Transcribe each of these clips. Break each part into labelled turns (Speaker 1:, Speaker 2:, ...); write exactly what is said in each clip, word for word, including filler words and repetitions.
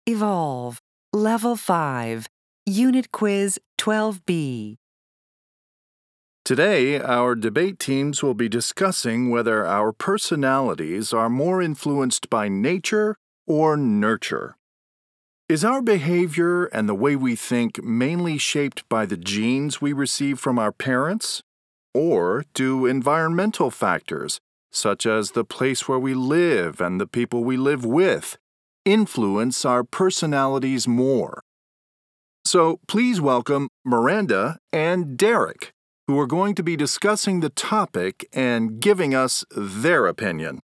Speaker 1: Evolve, Level five, Unit Quiz twelve B.
Speaker 2: Today, our debate teams will be discussing whether our personalities are more influenced by nature or nurture. Is our behavior and the way we think mainly shaped by the genes we receive from our parents? Or do environmental factors, such as the place where we live and the people we live with, influence our personalities more? So please welcome Miranda and Derek, who are going to be discussing the topic and giving us their opinion.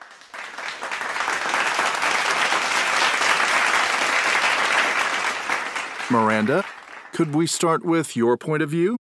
Speaker 2: Miranda, could we start with your point of view?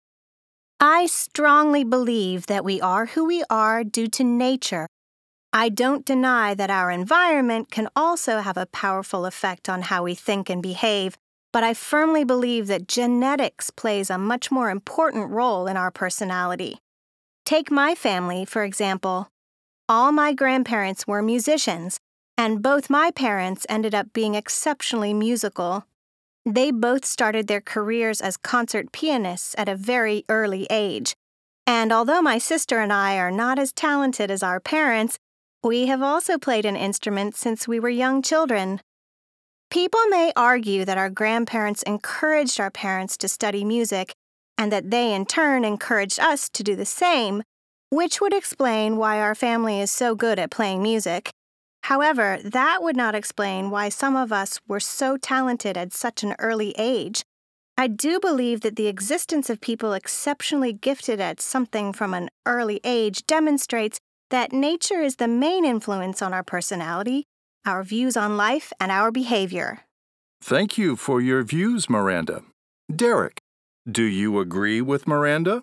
Speaker 3: I strongly believe that we are who we are due to nature. I don't deny that our environment can also have a powerful effect on how we think and behave, but I firmly believe that genetics plays a much more important role in our personality. Take my family, for example. All my grandparents were musicians, and both my parents ended up being exceptionally musical. They both started their careers as concert pianists at a very early age. And although my sister and I are not as talented as our parents, we have also played an instrument since we were young children. People may argue that our grandparents encouraged our parents to study music and that they in turn encouraged us to do the same, which would explain why our family is so good at playing music. However, that would not explain why some of us were so talented at such an early age. I do believe that the existence of people exceptionally gifted at something from an early age demonstrates that nature is the main influence on our personality, our views on life, and our behavior.
Speaker 2: Thank you for your views, Miranda. Derek, do you agree with Miranda?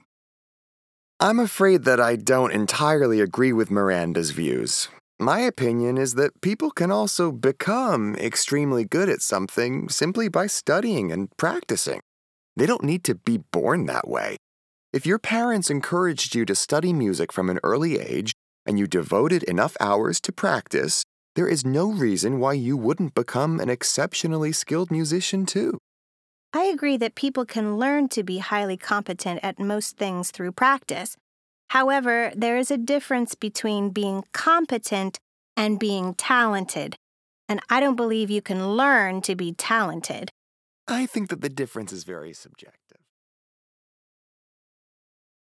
Speaker 4: I'm afraid that I don't entirely agree with Miranda's views. My opinion is that people can also become extremely good at something simply by studying and practicing. They don't need to be born that way. If your parents encouraged you to study music from an early age and you devoted enough hours to practice, there is no reason why you wouldn't become an exceptionally skilled musician too.
Speaker 3: I agree that people can learn to be highly competent at most things through practice. However, there is a difference between being competent and being talented, and I don't believe you can learn to be talented.
Speaker 4: I think that the difference is very subjective.